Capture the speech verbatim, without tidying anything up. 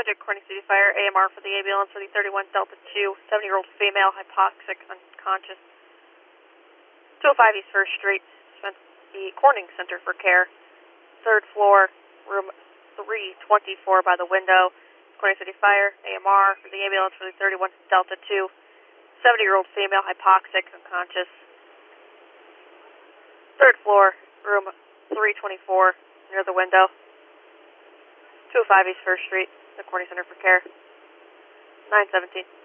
Subject, Corning City Fire, A M R for the ambulance for the thirty-one Delta two, seventy-year-old female, hypoxic, unconscious. two oh five East First Street, spent the Corning Center for Care. Third floor, room three twenty-four by the window. Corning City Fire, A M R for the ambulance for the thirty-one Delta two, seventy-year-old female, hypoxic, unconscious. Third floor, room three twenty-four, near the window. two oh five East First Street, the Corning Center for Care. nine seventeen.